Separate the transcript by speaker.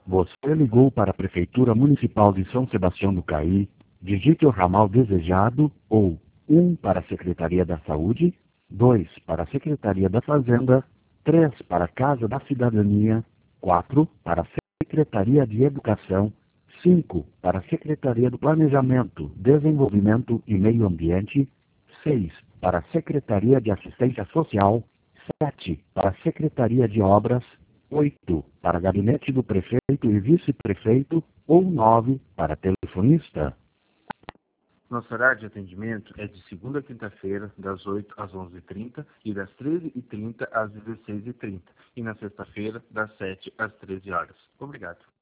Speaker 1: Você ligou para a Prefeitura Municipal de São Sebastião do Caí. Digite o ramal desejado ou 1 para a Secretaria da Saúde, 2 para a Secretaria da Fazenda, 3 para a Casa da Cidadania, 4 para a Secretaria de Educação, 5 para a Secretaria do Planejamento, Desenvolvimento e Meio Ambiente, 6 para a Secretaria de Assistência Social, 7 para a Secretaria de Obras, 8 para Gabinete do Prefeito e Vice-Prefeito ou 9 para telefonista.
Speaker 2: Nosso horário de atendimento é de segunda a quinta-feira, das 8 às 11h30 e das 13h30 às 16h30. E na sexta-feira, das 7 às 13 horas. Obrigado.